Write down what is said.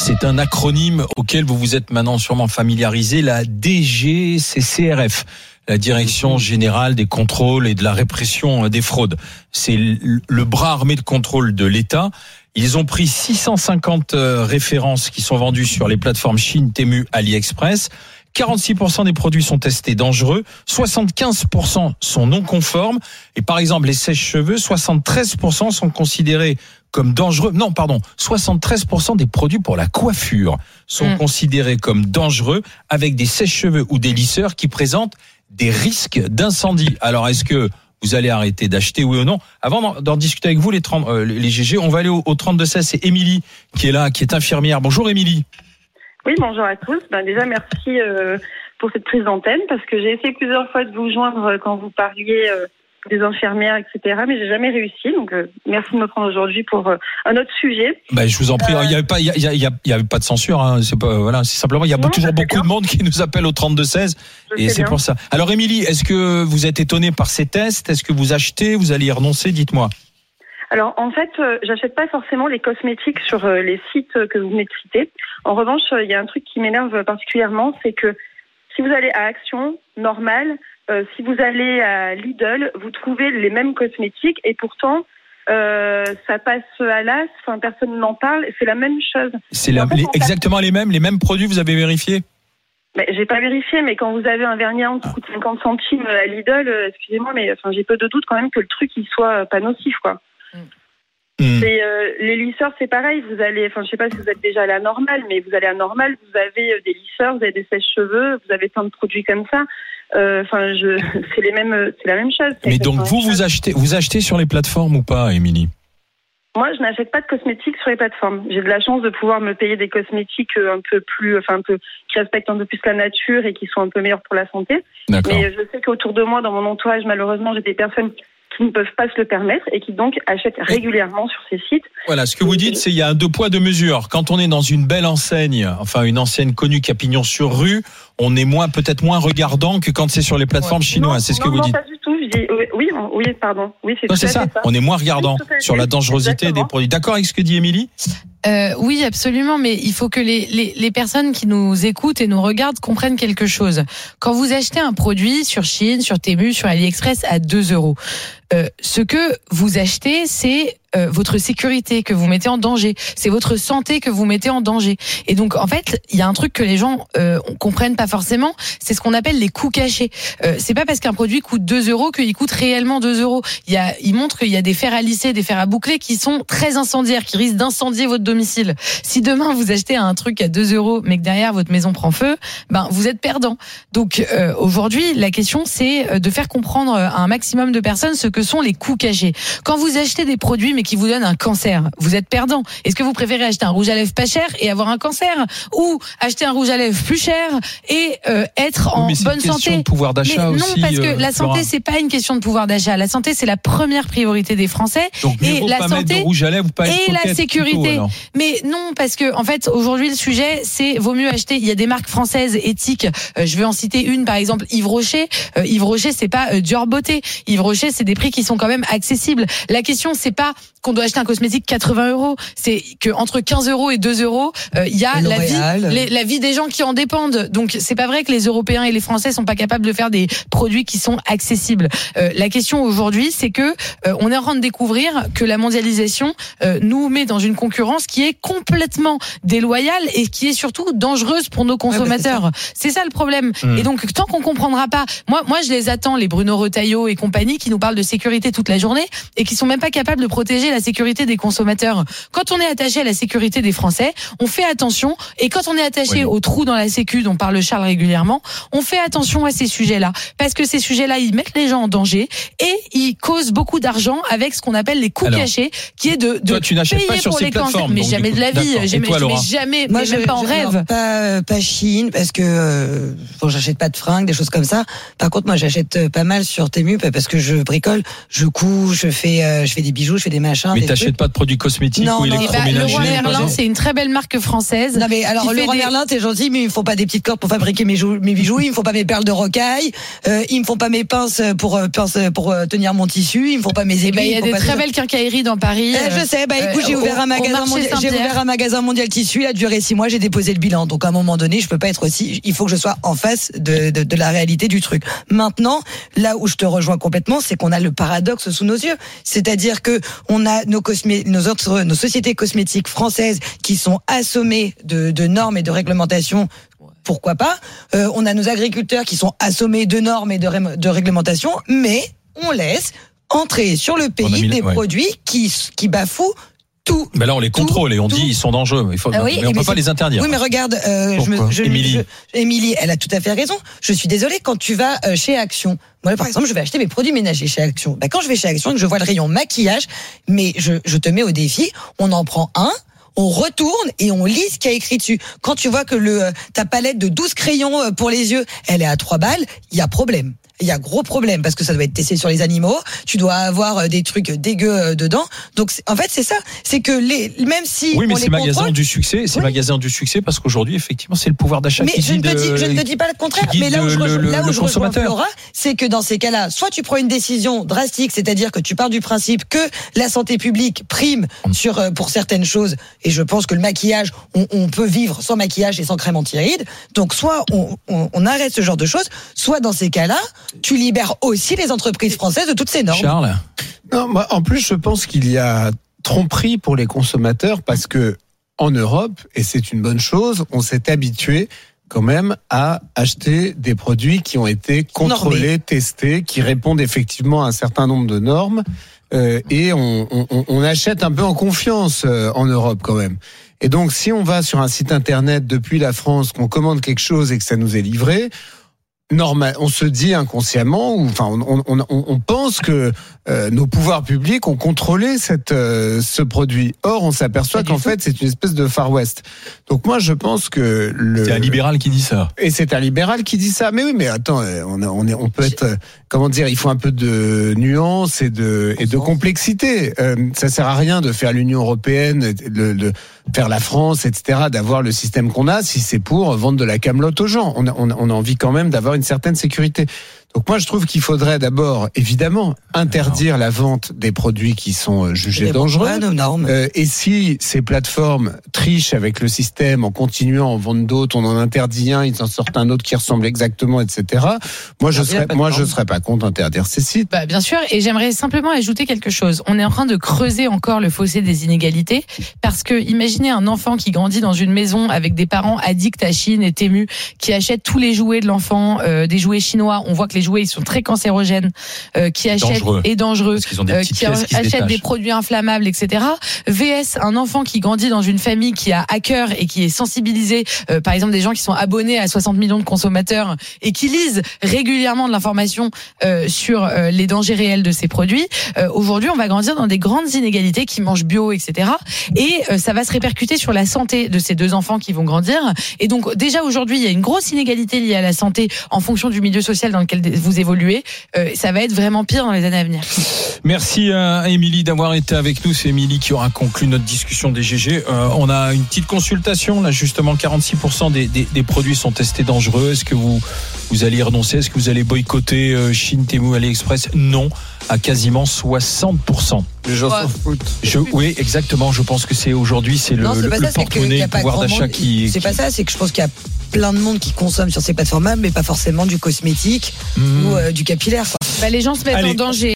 C'est un acronyme auquel vous vous êtes maintenant sûrement familiarisé, la DGCCRF. La Direction Générale des Contrôles et de la Répression des Fraudes. C'est le bras armé de contrôle de l'État. Ils ont pris 650 références qui sont vendues sur les plateformes Chine, Temu, AliExpress. 46% des produits sont testés dangereux, 75% sont non conformes. Et par exemple, les sèche-cheveux, 73% sont considérés comme dangereux. Non, pardon, 73% des produits pour la coiffure sont considérés comme dangereux avec des sèche-cheveux ou des lisseurs qui présentent des risques d'incendie. Alors, est-ce que vous allez arrêter d'acheter, oui ou non? Avant d'en discuter avec vous, les GG, on va aller au 32-16. C'est Émilie qui est là, qui est infirmière. Bonjour Émilie. Oui, bonjour à tous. Déjà, merci pour cette prise d'antenne, parce que j'ai essayé plusieurs fois de vous joindre quand vous parliez des infirmières, etc., mais j'ai jamais réussi. Donc, merci de me prendre aujourd'hui pour un autre sujet. Je vous en prie. Il y avait pas de censure. Hein. C'est pas, voilà. C'est simplement, il y a toujours beaucoup de monde qui nous appelle au 32-16, et c'est pour ça. Alors, Émilie, est-ce que vous êtes étonnée par ces tests? Est-ce que vous achetez? Vous allez y renoncer? Dites-moi. Alors, en fait, j'achète pas forcément les cosmétiques sur les sites que vous venez de citer. En revanche, il y a un truc qui m'énerve particulièrement, c'est que si vous allez à Action, Normal, si vous allez à Lidl, vous trouvez les mêmes cosmétiques et pourtant, ça passe à l'as, personne n'en parle, c'est la même chose. C'est exactement les mêmes produits, vous avez vérifié? J'ai pas vérifié, mais quand vous avez un vernis à ongles qui coûte 50 centimes à Lidl, excusez-moi, mais j'ai peu de doute quand même que le truc il soit pas nocif, quoi. Les lisseurs, c'est pareil. Vous allez, je sais pas si vous êtes déjà à la Normale, mais vous allez à Normale, vous avez des lisseurs, vous avez des sèche-cheveux, vous avez plein de produits comme ça. C'est la même chose. Mais donc vous achetez sur les plateformes ou pas, Émilie? Moi, je n'achète pas de cosmétiques sur les plateformes. J'ai de la chance de pouvoir me payer des cosmétiques qui respectent un peu plus la nature et qui sont un peu meilleurs pour la santé. D'accord. Mais je sais qu'autour de moi, dans mon entourage, malheureusement, j'ai des personnes qui ne peuvent pas se le permettre et qui donc achètent régulièrement sur ces sites. Voilà, ce que vous dites, c'est qu'il y a un 2 poids 2 mesures. Quand on est dans une belle enseigne, une enseigne connue qui a pignon sur rue, on est peut-être moins regardant que quand c'est sur les plateformes chinoises. C'est ce que vous dites. Non, pas du tout. Oui, pardon. Oui, c'est ça. On est moins regardant sur la dangerosité des produits. D'accord avec ce que dit Émilie? Oui, absolument, mais il faut que les personnes qui nous écoutent et nous regardent comprennent quelque chose. Quand vous achetez un produit sur Chine, sur Temu, sur AliExpress à 2 €, ce que vous achetez, c'est votre sécurité que vous mettez en danger, c'est votre santé que vous mettez en danger. Et donc en fait, il y a un truc que les gens comprennent pas forcément, c'est ce qu'on appelle les coûts cachés. C'est pas parce qu'un produit coûte 2 € qu'il coûte réellement 2 €. Il montre qu'il y a des fers à lisser, des fers à boucler qui sont très incendiaires, qui risquent d'incendier votre domicile. Si demain vous achetez un truc à 2 € mais que derrière votre maison prend feu, vous êtes perdant. Donc aujourd'hui, la question c'est de faire comprendre à un maximum de personnes ce que sont les coûts cachés. Quand vous achetez des produits mais qui vous donnent un cancer, vous êtes perdant. Est-ce que vous préférez acheter un rouge à lèvres pas cher et avoir un cancer, ou acheter un rouge à lèvres plus cher et être en bonne santé? C'est une question de pouvoir d'achat aussi. Non, parce que la santé c'est pas une question de pouvoir d'achat. La santé c'est la première priorité des Français. Donc, et la pas santé mettre de rouge à lèvres, pas et la sécurité. Plutôt, mais non, parce que en fait aujourd'hui le sujet c'est vaut mieux acheter. Il y a des marques françaises éthiques. Je vais en citer une par exemple, Yves Rocher. Yves Rocher c'est pas Dior Beauté. Yves Rocher c'est des prix qui sont quand même accessibles. La question c'est pas qu'on doit acheter un cosmétique 80 €, c'est que entre 15 € et 2 €, il y a la vie des gens qui en dépendent. Donc c'est pas vrai que les Européens et les Français sont pas capables de faire des produits qui sont accessibles. La question aujourd'hui, c'est que on est en train de découvrir que la mondialisation nous met dans une concurrence qui est complètement déloyale et qui est surtout dangereuse pour nos consommateurs. C'est ça le problème. Et donc tant qu'on comprendra pas, moi je les attends, les Bruno Retailleau et compagnie qui nous parlent de sécurité toute la journée et qui sont même pas capables de protéger la sécurité des consommateurs. Quand on est attaché à la sécurité des Français, on fait attention, et quand on est attaché aux trous dans la sécu dont parle Charles régulièrement, on fait attention à ces sujets-là, parce que ces sujets-là, ils mettent les gens en danger et ils causent beaucoup d'argent avec ce qu'on appelle les coûts cachés, qui est de toi, tu n'achètes pas sur ces plateformes, mais jamais de la vie, jamais, moi même pas en rêve. Pas Chine, parce que j'achète pas de fringues, des choses comme ça. Par contre, moi j'achète pas mal sur Temu parce que je bricole je couche, je fais des bijoux, je fais des machins. Mais des t'achètes trucs. pas de produits cosmétiques Non, ou non. électroménagers? Leroy Merlin, c'est une très belle marque française. Non mais alors Leroy Merlin, t'es gentil, mais il me faut pas des petites cordes pour fabriquer mes bijoux, il me faut pas mes perles de rocaille, il me faut pas mes pinces pour tenir mon tissu, il me faut pas mes aiguilles. Il y a des très belles quincailleries dans Paris. Je sais, écoute, j'ai ouvert un magasin mondial tissu, il a duré 6 mois, j'ai déposé le bilan. Donc à un moment donné, je peux pas être aussi, il faut que je sois en face de la réalité du truc. Maintenant, là où je te rejoins complètement, c'est qu'on a le paradoxe sous nos yeux. C'est-à-dire que on a nos sociétés cosmétiques françaises qui sont assommées de normes et de réglementations. Pourquoi pas? On a nos agriculteurs qui sont assommés de normes et de réglementations, mais on laisse entrer sur le pays des produits qui bafouent tout. Ben là, on les contrôle et on dit ils sont dangereux. Mais on peut pas les interdire. Oui, mais regarde, Émilie, elle a tout à fait raison. Je suis désolée, quand tu vas chez Action, moi, par exemple, je vais acheter mes produits ménagers chez Action. Ben, quand je vais chez Action et que je vois le rayon maquillage, mais je te mets au défi, on en prend un, on retourne et on lit ce qu'il y a écrit dessus. Quand tu vois que ta palette de 12 crayons pour les yeux, elle est à 3 balles, il y a problème. Il y a gros problème parce que ça doit être testé sur les animaux. Tu dois avoir des trucs dégueux dedans. Donc en fait c'est ça, c'est que même si oui, mais c'est magasin du succès, c'est magasin du succès parce qu'aujourd'hui effectivement c'est le pouvoir d'achat qui je ne te dis pas le contraire. Mais là où je rejoins Flora, c'est que dans ces cas-là, soit tu prends une décision drastique, c'est-à-dire que tu pars du principe que la santé publique prime pour certaines choses. Et je pense que le maquillage, on peut vivre sans maquillage et sans crème anti-rides. Donc soit on arrête ce genre de choses, soit dans ces cas-là, tu libères aussi les entreprises françaises de toutes ces normes. Charles? Non, moi, en plus, je pense qu'il y a tromperie pour les consommateurs parce que en Europe, et c'est une bonne chose, on s'est habitué quand même à acheter des produits qui ont été contrôlés, testés, qui répondent effectivement à un certain nombre de normes, et on achète un peu en confiance en Europe quand même. Et donc, si on va sur un site internet depuis la France, qu'on commande quelque chose et que ça nous est livré, normal, on se dit inconsciemment, on pense que nos pouvoirs publics ont contrôlé ce produit. Or, on s'aperçoit qu'en fait, c'est une espèce de Far West. Donc moi, je pense que c'est un libéral qui dit ça. Et c'est un libéral qui dit ça. Mais oui, mais attends, on peut être, comment dire, il faut un peu de nuance et de complexité. Ça sert à rien de faire l'Union européenne, de faire la France, etc., d'avoir le système qu'on a si c'est pour vendre de la camelote aux gens. On a envie quand même d'avoir une certaine sécurité. Donc moi je trouve qu'il faudrait d'abord évidemment interdire la vente des produits qui sont jugés dangereux. Et si ces plateformes trichent avec le système en continuant à en vendre d'autres, on en interdit un, ils en sortent un autre qui ressemble exactement, etc. Moi je serais pas contre interdire ces sites. Bah, bien sûr, et j'aimerais simplement ajouter quelque chose. On est en train de creuser encore le fossé des inégalités parce que imaginez un enfant qui grandit dans une maison avec des parents addicts à Chine et Temu qui achètent tous les jouets de l'enfant, des jouets chinois. On voit que les jouets ils sont très cancérogènes, qui achètent dangereux, qui achètent des produits inflammables, etc. VS un enfant qui grandit dans une famille qui a à cœur et qui est sensibilisé, par exemple des gens qui sont abonnés à 60 millions de consommateurs et qui lisent régulièrement de l'information sur les dangers réels de ces produits. Aujourd'hui, on va grandir dans des grandes inégalités qui mangent bio, etc. Et ça va se répercuter sur la santé de ces deux enfants qui vont grandir. Et donc déjà aujourd'hui, il y a une grosse inégalité liée à la santé en fonction du milieu social dans lequel vous évoluez. Ça va être vraiment pire dans les années à venir. Merci à Émilie d'avoir été avec nous. C'est Émilie qui aura conclu notre discussion des GG. On a une petite consultation. Là, justement, 46% des produits sont testés dangereux. Est-ce que vous allez y renoncer? Est-ce que vous allez boycotter Chine, Temu, AliExpress? Non, à quasiment 60%. Les gens s'en foutent. Oui, exactement. Je pense que c'est aujourd'hui, c'est le porte-monnaie, le pouvoir d'achat qui... C'est pas ça, c'est que je pense qu'il y a plein de monde qui consomme sur ces plateformes-là, mais pas forcément du cosmétique ou du capillaire. Les gens se mettent en danger.